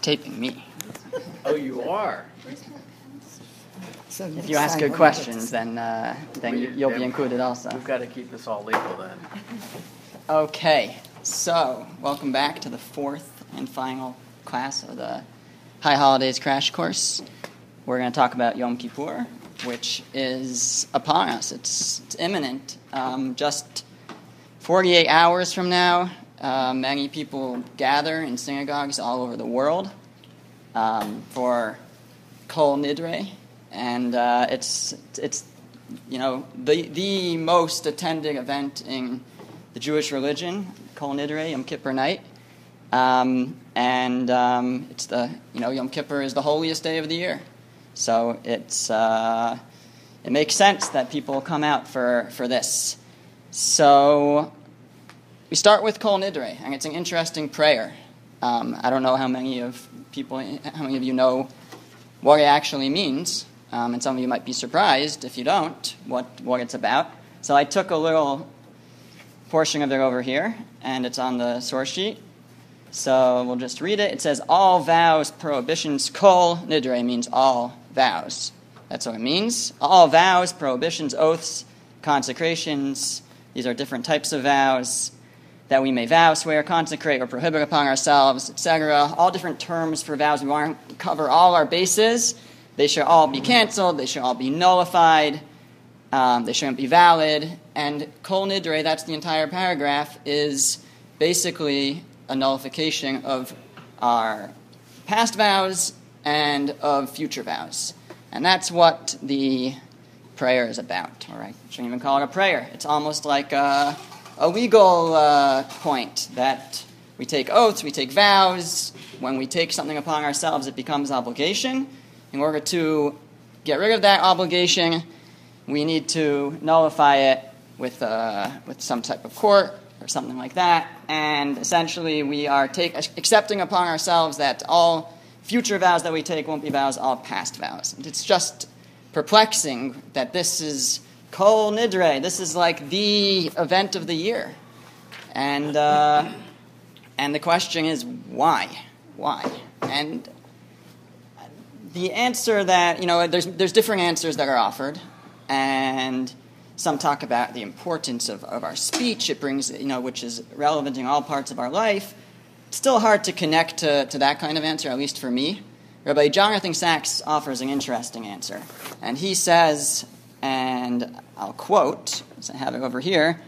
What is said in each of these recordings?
taping me. Oh, you are? So if you ask good questions, then you'll be included also. We've got to keep this all legal then. Okay, so welcome back to the fourth and final class of the High Holidays Crash Course. We're going to talk about Yom Kippur, which is upon us. It's imminent. Just 48 hours from now, many people gather in synagogues all over the world for Kol Nidre, and it's the most attended event in the Jewish religion, Kol Nidre, Yom Kippur night, it's the Yom Kippur is the holiest day of the year, so it makes sense that people come out for this. So we start with Kol Nidre, and it's an interesting prayer. I don't know how many of you know what it actually means, and some of you might be surprised if you don't what it's about. So I took a little portion of it over here, and it's on the source sheet. So we'll just read it. It says, all vows, prohibitions, Kol Nidre means all vows. That's what it means. All vows, prohibitions, oaths, consecrations. These are different types of vows that we may vow, swear, consecrate, or prohibit upon ourselves, etc. All different terms for vows. We want to cover all our bases. They should all be canceled. They should all be nullified. They shouldn't be valid. And Kol Nidre, that's the entire paragraph, is basically a nullification of our past vows and of future vows. And that's what the prayer is about. All right, shouldn't even call it a prayer. It's almost like a legal point that we take oaths, we take vows. When we take something upon ourselves, it becomes obligation. In order to get rid of that obligation, we need to nullify it with some type of court or something like that. And essentially, we are accepting upon ourselves that all future vows that we take won't be vows, all past vows. And it's just perplexing that this is Kol Nidre. This is like the event of the year. And the question is, why? Why? And the answer that, there's different answers that are offered. And some talk about the importance of our speech. It brings, which is relevant in all parts of our life. It's still hard to connect to that kind of answer, at least for me. Rabbi Jonathan Sachs offers an interesting answer. And he says, and I'll quote, as I have it over here,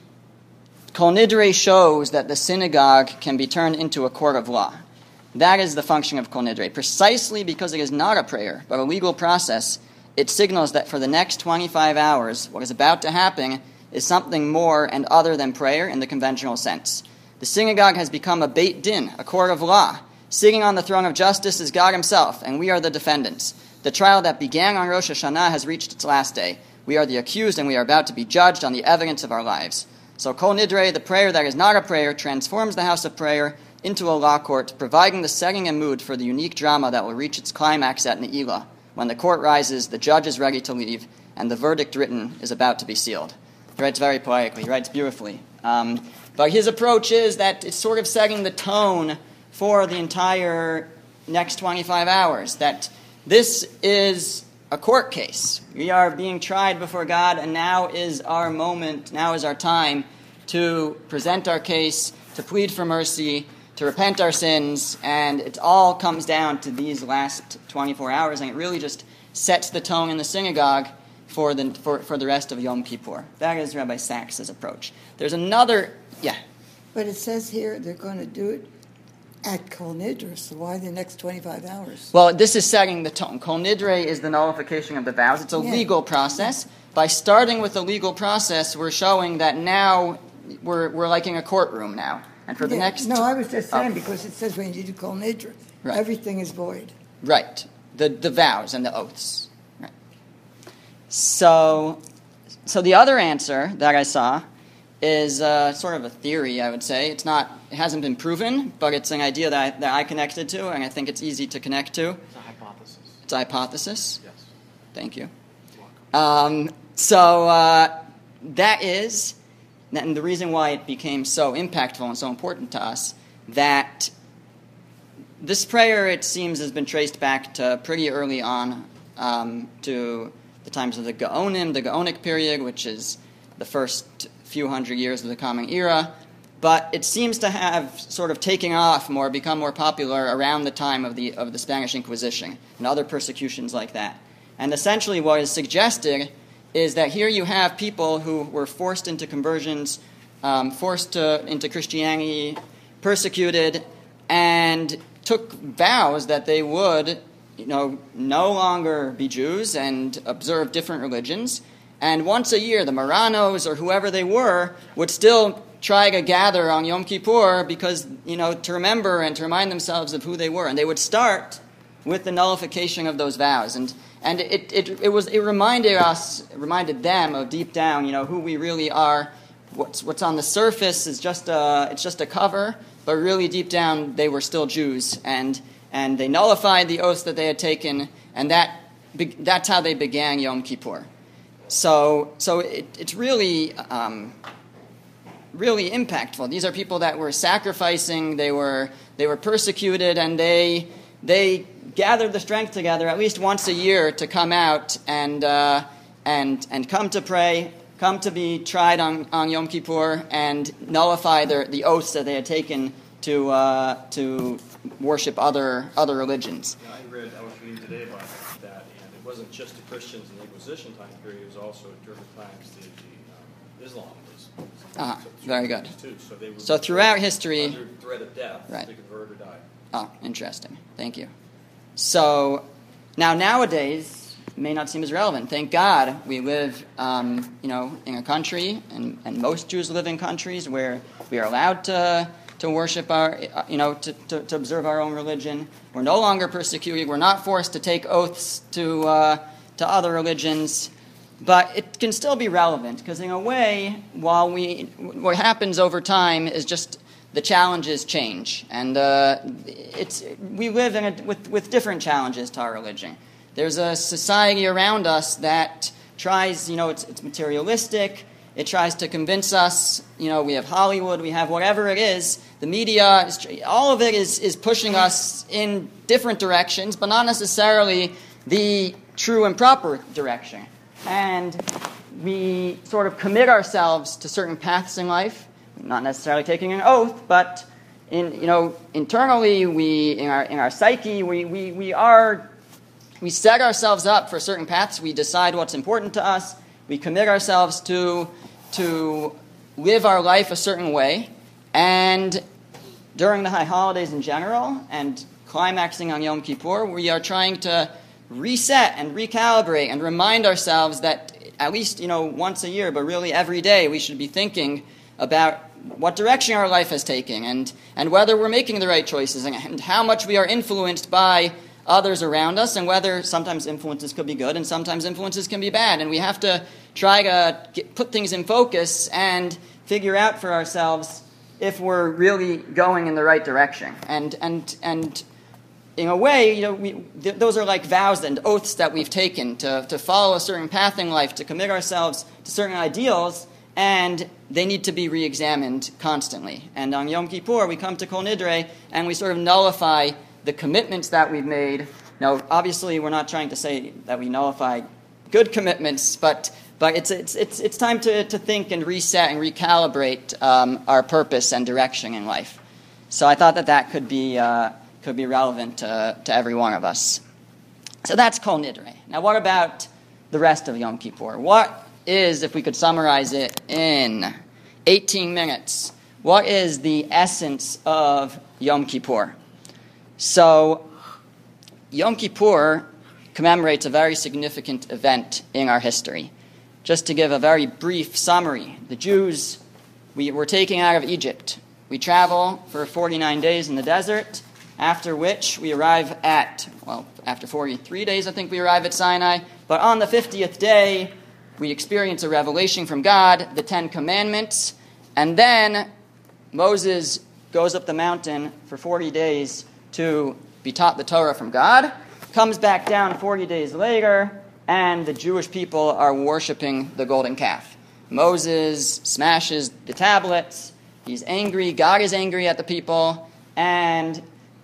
Kol Nidre shows that the synagogue can be turned into a court of law. That is the function of Kol Nidre. Precisely because it is not a prayer, but a legal process, it signals that for the next 25 hours, what is about to happen is something more and other than prayer in the conventional sense. The synagogue has become a Beit Din, a court of law. Sitting on the throne of justice is God himself, and we are the defendants. The trial that began on Rosh Hashanah has reached its last day. We are the accused, and we are about to be judged on the evidence of our lives. So Kol Nidre, the prayer that is not a prayer, transforms the house of prayer into a law court, providing the setting and mood for the unique drama that will reach its climax at Ne'ilah. When the court rises, the judge is ready to leave, and the verdict written is about to be sealed. He writes very poetically, he writes beautifully. But his approach is that it's sort of setting the tone for the entire next 25 hours, that this is a court case. We are being tried before God, and now is our moment, now is our time to present our case, to plead for mercy, to repent our sins, and it all comes down to these last 24 hours, and it really just sets the tone in the synagogue for the rest of Yom Kippur. That is Rabbi Sachs' approach. There's another, yeah. But it says here they're going to do it at Kol Nidre, so why the next 25 hours? Well, this is setting the tone. Kol Nidre is the nullification of the vows. It's a legal process. By starting with the legal process, we're showing that now we're like in a courtroom now. And for the next... No, I was just saying, because it says when you do Kol Nidre, right, everything is void. Right. The vows and the oaths. Right. So the other answer that I saw is sort of a theory, I would say. It hasn't been proven, but it's an idea that I connected to, and I think it's easy to connect to. It's a hypothesis. It's a hypothesis? Yes. Thank you. You're welcome. That is, and the reason why it became so impactful and so important to us, that this prayer, it seems, has been traced back to pretty early on, to the times of the Gaonim, the Gaonic period, which is the first few hundred years of the Common Era. But it seems to have sort of taken off more, become more popular around the time of the Spanish Inquisition and other persecutions like that. And essentially what is suggested is that here you have people who were forced into conversions, into Christianity, persecuted, and took vows that they would, no longer be Jews and observe different religions. And once a year, the Marranos or whoever they were would still try to gather on Yom Kippur because, to remember and to remind themselves of who they were. And they would start with the nullification of those vows. And it reminded them of deep down, who we really are. What's on the surface is just a cover, but really deep down they were still Jews, and they nullified the oaths that they had taken, and that's how they began Yom Kippur. So it's really really impactful. These are people that were sacrificing, they were persecuted, and they gathered the strength together at least once a year to come out and come to pray, come to be tried on Yom Kippur, and nullify the oaths that they had taken to worship other religions. Yeah, I was reading today about that, and it wasn't just the Christians in the Inquisition time period, it was also during the times the Islam was very good. Too. So throughout history, under threat of death, right. to convert or die. Oh, interesting. Thank you. So nowadays, it may not seem as relevant. Thank God we live, in a country, and most Jews live in countries where we are allowed to worship our, to observe our own religion. We're no longer persecuted. We're not forced to take oaths to other religions. But it can still be relevant because, in a way, what happens over time is just the challenges change, and we live with different challenges to our religion. There's a society around us that tries, it's materialistic. It tries to convince us, we have Hollywood, we have whatever it is. The media, all of it is pushing us in different directions, but not necessarily the true and proper direction. And we sort of commit ourselves to certain paths in life, not necessarily taking an oath, but internally, in our psyche, we set ourselves up for certain paths. We decide what's important to us. We commit ourselves to live our life a certain way. And during the high holidays in general, and climaxing on Yom Kippur, we are trying to reset and recalibrate and remind ourselves that at least, once a year, but really every day, we should be thinking about what direction our life has taken and whether we're making the right choices and how much we are influenced by others around us, and whether sometimes influences could be good and sometimes influences can be bad. And we have to try to put things in focus and figure out for ourselves if we're really going in the right direction. And in a way, those are like vows and oaths that we've taken to follow a certain path in life, to commit ourselves to certain ideals, and they need to be re-examined constantly. And on Yom Kippur, we come to Kol Nidre, and we sort of nullify the commitments that we've made. Now, obviously, we're not trying to say that we nullify good commitments, but it's time to think and reset and recalibrate our purpose and direction in life. So I thought that could be relevant to every one of us. So that's Kol Nidre. Now, what about the rest of Yom Kippur? What is, if we could summarize it in 18 minutes, what is the essence of Yom Kippur? So, Yom Kippur commemorates a very significant event in our history. Just to give a very brief summary, the Jews, we were taken out of Egypt. We travel for 49 days in the desert, after which we arrive after 43 days, I think we arrive at Sinai. But on the 50th day, we experience a revelation from God, the 10 Commandments, and then Moses goes up the mountain for 40 days to be taught the Torah from God, comes back down 40 days later, and the Jewish people are worshiping the golden calf. Moses smashes the tablets, he's angry, God is angry at the people, and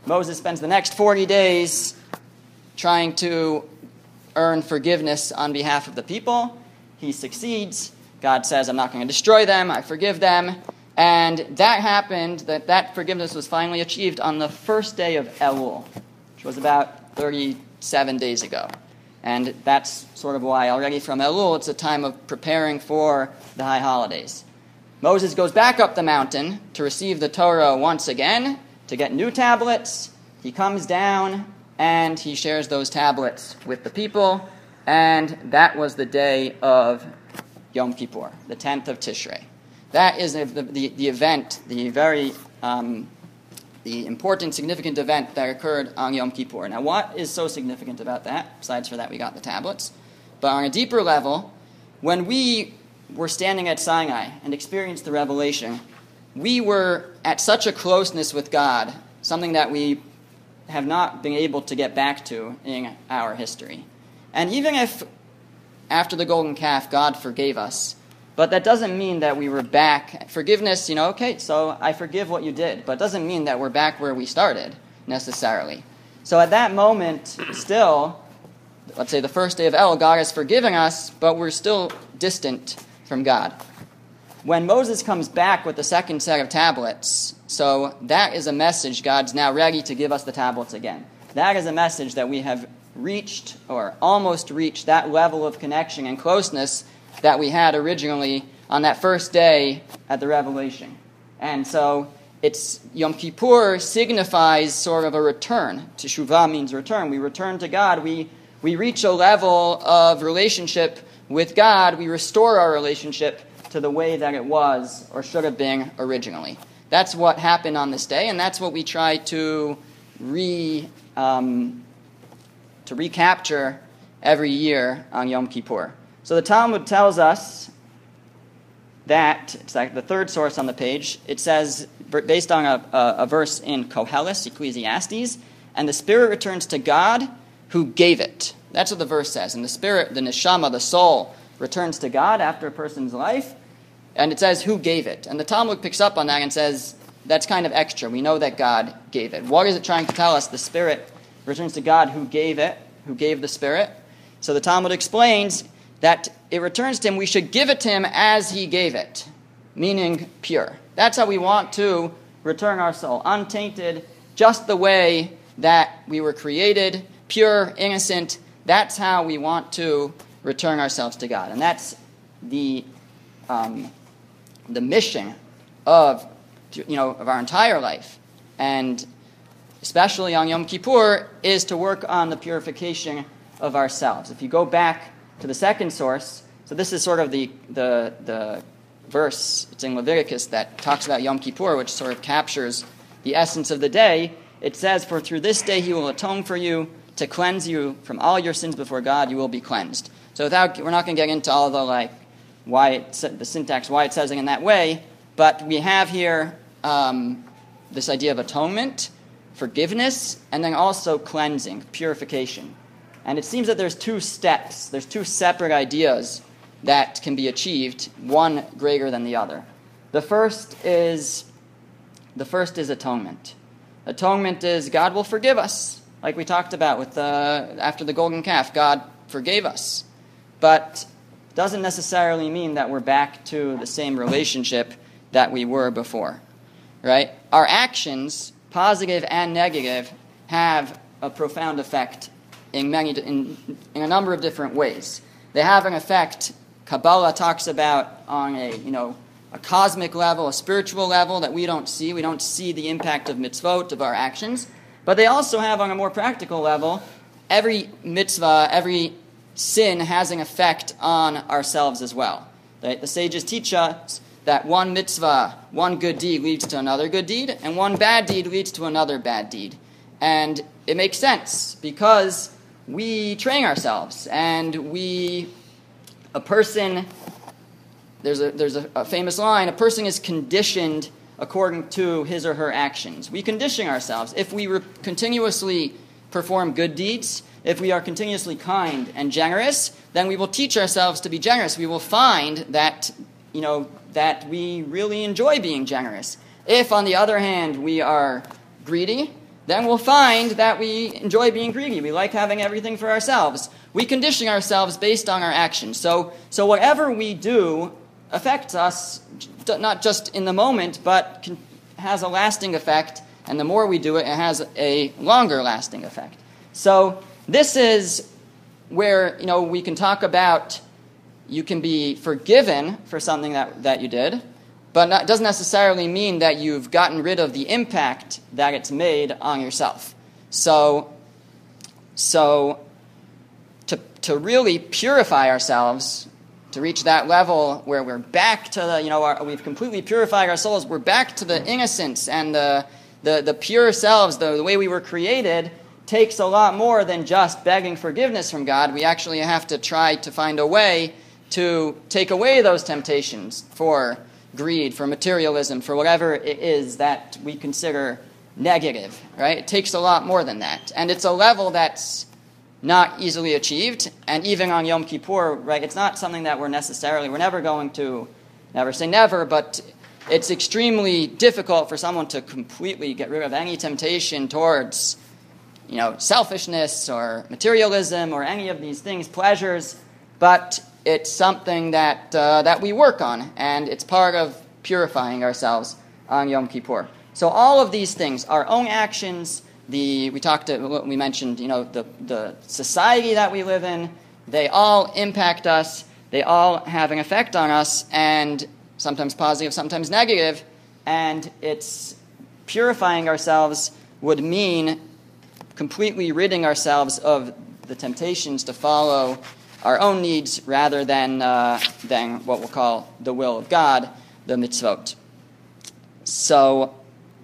Moses spends the next 40 days trying to earn forgiveness on behalf of the people. He succeeds. God says, I'm not going to destroy them. I forgive them. And that happened, that forgiveness was finally achieved on the first day of Elul, which was about 37 days ago. And that's sort of why already from Elul, it's a time of preparing for the high holidays. Moses goes back up the mountain to receive the Torah once again, to get new tablets. He comes down and he shares those tablets with the people. And that was the day of Yom Kippur, the 10th of Tishrei. That is the event, the very the important, significant event that occurred on Yom Kippur. Now, what is so significant about that? Besides for that, we got the tablets. But on a deeper level, when we were standing at Sinai and experienced the revelation, we were at such a closeness with God, something that we have not been able to get back to in our history. And even if after the golden calf God forgave us, but that doesn't mean that we were back. Forgiveness, okay, so I forgive what you did, but it doesn't mean that we're back where we started, necessarily. So at that moment, still, let's say the first day of El, God is forgiving us, but we're still distant from God. When Moses comes back with the second set of tablets, so that is a message God's now ready to give us the tablets again. That is a message that we have reached, or almost reached, that level of connection and closeness that we had originally on that first day at the revelation. And so it's Yom Kippur signifies sort of a return. Teshuvah means return. We return to God. We reach a level of relationship with God. We restore our relationship to the way that it was or should have been originally. That's what happened on this day, and that's what we try to recapture every year on Yom Kippur. So the Talmud tells us that, it's like the third source on the page, it says, based on a verse in Koheles, Ecclesiastes, and the spirit returns to God who gave it. That's what the verse says. And the spirit, the neshama, the soul, returns to God after a person's life, and it says who gave it. And the Talmud picks up on that and says, that's kind of extra. We know that God gave it. What is it trying to tell us? The spirit returns to God who gave it, who gave the spirit. So the Talmud explains that it returns to him, we should give it to him as he gave it, meaning pure. That's how we want to return our soul, untainted, just the way that we were created, pure, innocent. That's how we want to return ourselves to God. And that's the mission of our entire life. And especially on Yom Kippur, is to work on the purification of ourselves. If you go back to the second source, so this is sort of the verse, it's in Leviticus, that talks about Yom Kippur, which sort of captures the essence of the day. It says, for through this day he will atone for you, to cleanse you from all your sins before God, you will be cleansed. So we're not going to get into all the the syntax, why it says it in that way, but we have here this idea of atonement, forgiveness, and then also cleansing, purification. And it seems that there's two steps, there's two separate ideas that can be achieved, one greater than the other. The first is atonement. Atonement is God will forgive us, like we talked about with after the golden calf. God forgave us, but doesn't necessarily mean that we're back to the same relationship that we were before, right? Our actions, positive and negative, have a profound effect in a number of different ways. They have an effect, Kabbalah talks about, on a cosmic level, a spiritual level that we don't see. We don't see the impact of mitzvot, of our actions. But they also have, on a more practical level, every mitzvah, every sin has an effect on ourselves as well. The sages teach us that one mitzvah, one good deed leads to another good deed, and one bad deed leads to another bad deed. And it makes sense because we train ourselves, and there's a famous line, a person is conditioned according to his or her actions. We condition ourselves. If we continuously perform good deeds, if we are continuously kind and generous, then we will teach ourselves to be generous. We will find that, that we really enjoy being generous. If, on the other hand, we are greedy then we'll find that we enjoy being greedy. We like having everything for ourselves. We condition ourselves based on our actions. So whatever we do affects us, not just in the moment, but has a lasting effect. And the more we do it, it has a longer lasting effect. So this is where, we can talk about you can be forgiven for something that you did, but it doesn't necessarily mean that you've gotten rid of the impact that it's made on yourself. So to really purify ourselves, to reach that level where we're back to we've completely purified our souls, we're back to the innocence and the pure selves, the way we were created, takes a lot more than just begging forgiveness from God. We actually have to try to find a way to take away those temptations for greed, for materialism, for whatever it is that we consider negative, right? It takes a lot more than that. And it's a level that's not easily achieved. And even on Yom Kippur, right, it's not something that we're never going to, never say never, but it's extremely difficult for someone to completely get rid of any temptation towards, selfishness or materialism or any of these things, pleasures, but it's something that we work on, and it's part of purifying ourselves on Yom Kippur. So all of these things, our own actions, we mentioned, the society that we live in, they all impact us, they all have an effect on us, and sometimes positive, sometimes negative, and it's purifying ourselves would mean completely ridding ourselves of the temptations to follow our own needs rather than what we'll call the will of God, the mitzvot. So,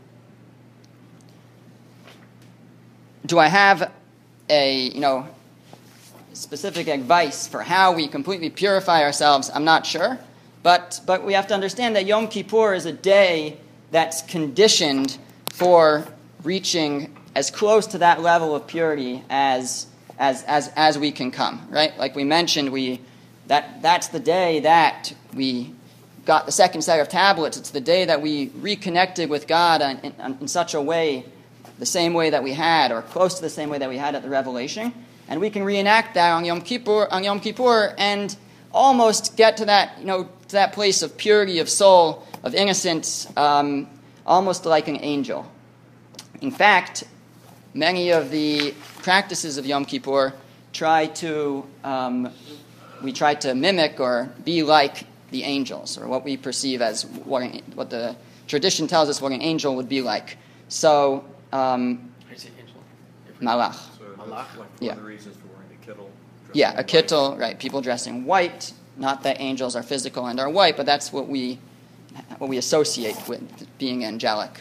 do I have a specific advice for how we completely purify ourselves? I'm not sure, but we have to understand that Yom Kippur is a day that's conditioned for reaching as close to that level of purity as we can come, right? Like we mentioned, that's the day that we got the second set of tablets. It's the day that we reconnected with God in such a way, the same way that we had, or close to the same way that we had at the Revelation. And we can reenact that on Yom Kippur, and almost get to that place of purity of soul, of innocence, almost like an angel. In fact, many of the practices of Yom Kippur try to mimic or be like the angels, or what we perceive as what the tradition tells us what an angel would be like. So, How do you say angel? malach. So Malach. that's one Yeah. of the reasons for wearing the kittel. Yeah, a kittel, right? People dressing white. Not that angels are physical and are white, but that's what we associate with being angelic.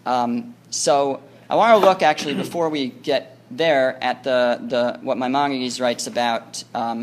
So I want to look actually before we get there at the what Maimonides writes about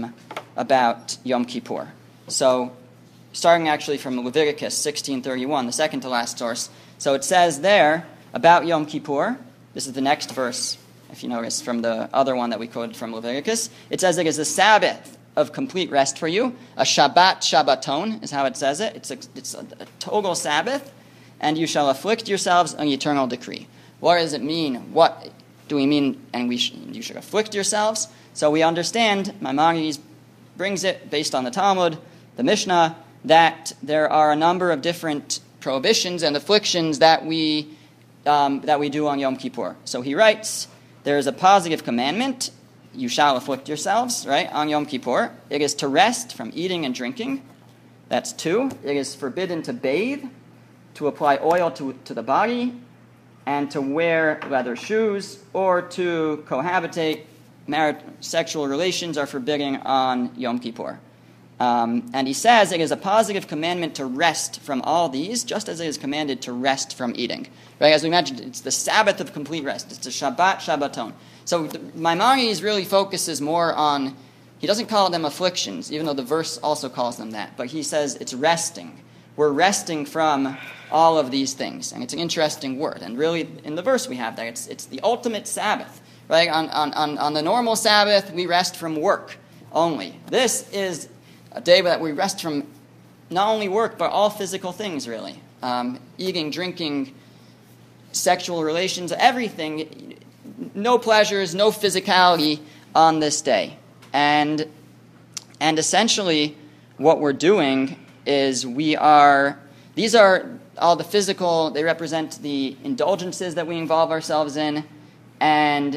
Yom Kippur. So starting actually from Leviticus 16:31, the second to last source. So it says there about Yom Kippur. This is the next verse, if you notice, from the other one that we quoted from Leviticus. It says it is a Sabbath of complete rest for you. A Shabbat Shabbaton is how it says it. It's a total Sabbath, and you shall afflict yourselves on the eternal decree. What does it mean? What do we mean? And you should afflict yourselves. So we understand, Maimonides brings it based on the Talmud, the Mishnah, that there are a number of different prohibitions and afflictions that we do on Yom Kippur. So he writes, there is a positive commandment, you shall afflict yourselves, right, on Yom Kippur. It is to rest from eating and drinking. That's 2. It is forbidden to bathe, to apply oil to the body, and to wear leather shoes, or to cohabitate. Sexual relations are forbidden on Yom Kippur. And he says it is a positive commandment to rest from all these, just as it is commanded to rest from eating. Right? As we mentioned, it's the Sabbath of complete rest. It's the Shabbat Shabbaton. So Maimonides really focuses more on, he doesn't call them afflictions, even though the verse also calls them that, but he says it's resting. We're resting from all of these things, and it's an interesting word. And really, in the verse we have that. It's the ultimate Sabbath. Right? On the normal Sabbath, we rest from work only. This is a day that we rest from not only work, but all physical things, really. Eating, drinking, sexual relations, everything, no pleasures, no physicality on this day. And essentially what we're doing is these are all the physical, they represent the indulgences that we involve ourselves in, and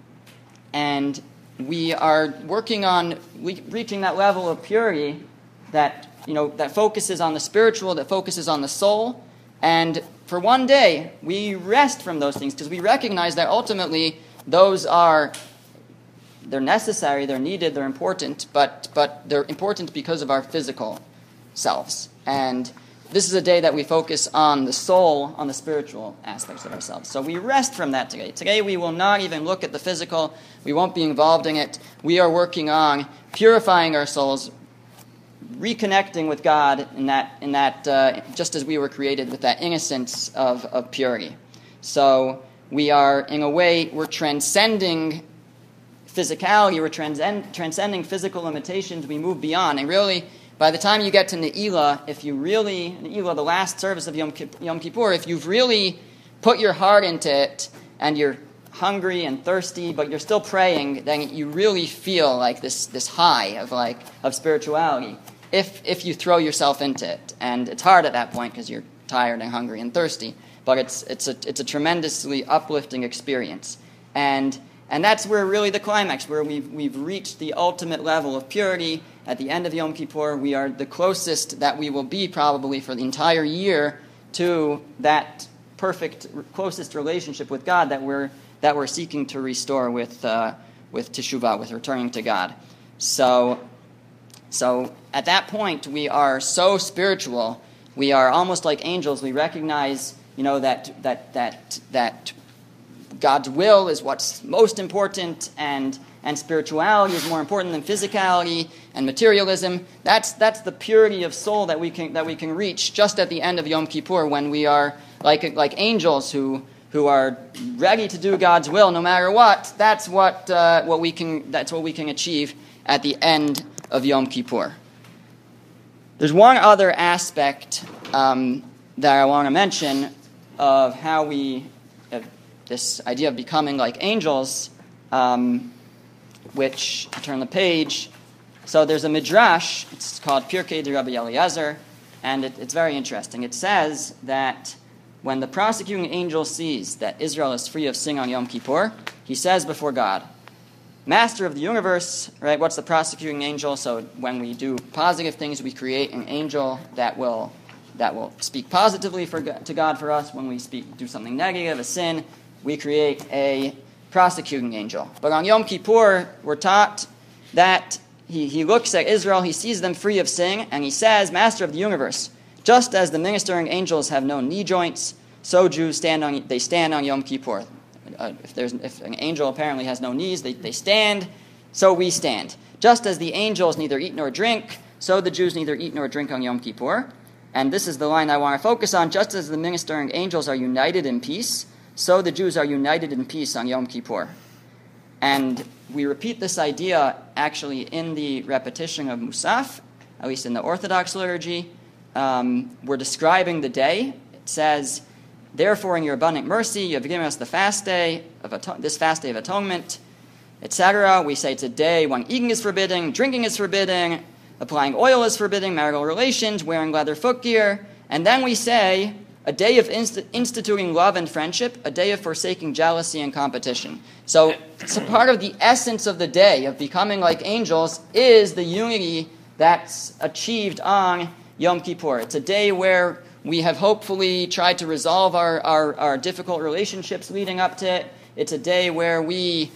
we are working on reaching that level of purity that focuses on the spiritual, that focuses on the soul. And for one day, we rest from those things because we recognize that ultimately they're necessary, they're needed, they're important, but they're important because of our physical selves. And this is a day that we focus on the soul, on the spiritual aspects of ourselves. So we rest from that today. Today we will not even look at the physical. We won't be involved in it. We are working on purifying our souls, reconnecting with God in that just as we were created with that innocence of purity. So we are, in a way, we're transcending physicality, we're transcending physical limitations. We move beyond. And really, by the time you get to Ne'ilah, Ne'ilah, the last service of Yom Kippur, if you've really put your heart into it and you're hungry and thirsty, but you're still praying, then you really feel like this high of spirituality. If you throw yourself into it, and it's hard at that point because you're tired and hungry and thirsty, but it's a tremendously uplifting experience, and that's where really the climax, where we've reached the ultimate level of purity. At the end of Yom Kippur, we are the closest that we will be probably for the entire year to that perfect, closest relationship with God that we're seeking to restore with teshuvah, with returning to God. So at that point, we are so spiritual. We are almost like angels. We recognize, that God's will is what's most important, and spirituality is more important than physicality and materialism. That's the purity of soul that we can reach just at the end of Yom Kippur, when we are like angels who are ready to do God's will no matter what. That's what we can achieve at the end of Yom Kippur. There's one other aspect that I want to mention of how this idea of becoming like angels, which, turn the page, so there's a midrash, it's called Pirkei de Rabbi Eliezer, and it's very interesting. It says that when the prosecuting angel sees that Israel is free of sin on Yom Kippur, he says before God, Master of the universe, right? What's the prosecuting angel? So when we do positive things, we create an angel that will speak positively to God for us. When we do something negative, a sin, we create a prosecuting angel. But on Yom Kippur, we're taught that he looks at Israel, he sees them free of sin, and he says, Master of the universe, just as the ministering angels have no knee joints, so Jews stand on Yom Kippur. If an angel apparently has no knees, they stand, so we stand. Just as the angels neither eat nor drink, so the Jews neither eat nor drink on Yom Kippur. And this is the line I want to focus on. Just as the ministering angels are united in peace, so the Jews are united in peace on Yom Kippur. And we repeat this idea actually in the repetition of Musaf, at least in the Orthodox liturgy. We're describing the day. It says, Therefore, in your abundant mercy, you have given us the fast day this fast day of atonement, etc. We say it's a day when eating is forbidden, drinking is forbidden, applying oil is forbidden, marital relations, wearing leather footgear, and then we say a day of instituting love and friendship, a day of forsaking jealousy and competition. So part of the essence of the day of becoming like angels is the unity that's achieved on Yom Kippur. It's a day where we have hopefully tried to resolve our difficult relationships leading up to it. It's a day where we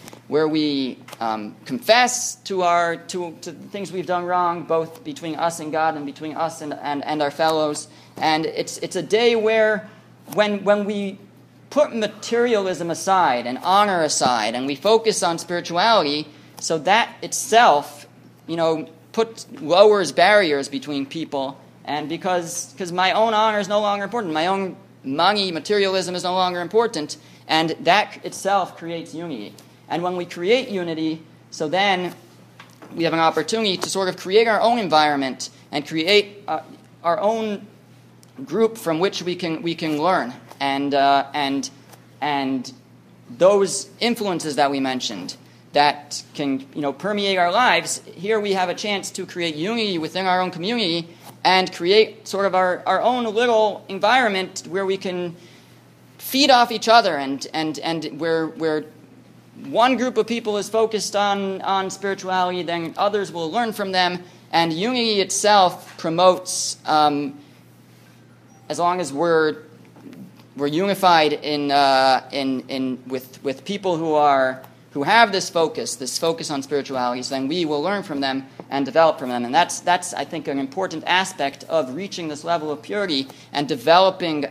confess to things we've done wrong, both between us and God and between us and our fellows. And it's a day where when we put materialism aside and honor aside and we focus on spirituality, so that itself, lowers barriers between people. And because my own honor is no longer important, my own money, materialism is no longer important, and that itself creates unity. And when we create unity, so then we have an opportunity to sort of create our own environment and create our own group from which we can learn and and those influences that we mentioned that can permeate our lives, here we have a chance to create unity within our own community and create sort of our own little environment where we can feed off each other, and where one group of people is focused on spirituality, then others will learn from them, and unity itself promotes, as long as we're unified with people who have this focus on spiritualities, then we will learn from them and develop from them. And that's I think an important aspect of reaching this level of purity and developing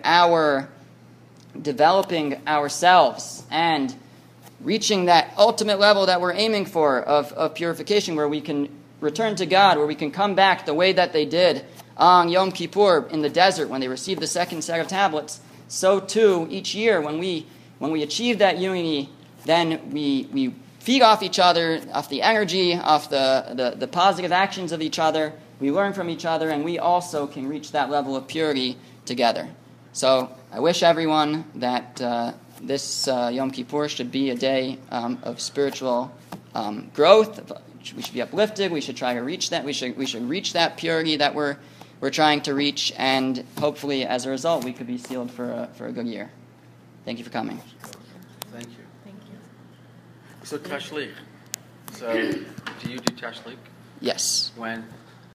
ourselves and reaching that ultimate level that we're aiming for of purification, where we can return to God, where we can come back the way that they did on Yom Kippur in the desert when they received the second set of tablets. So too, each year when we achieve that unity, then we feed off each other, off the energy, off the positive actions of each other. We learn from each other, and we also can reach that level of purity together. So I wish everyone that this Yom Kippur should be a day of spiritual growth. We should be uplifted. We should try to reach that. We should reach that purity that we're trying to reach, and hopefully, as a result, we could be sealed for a good year. Thank you for coming. Thank you. Thank you. So Tashlich. So do you do Tashlich? Yes. When?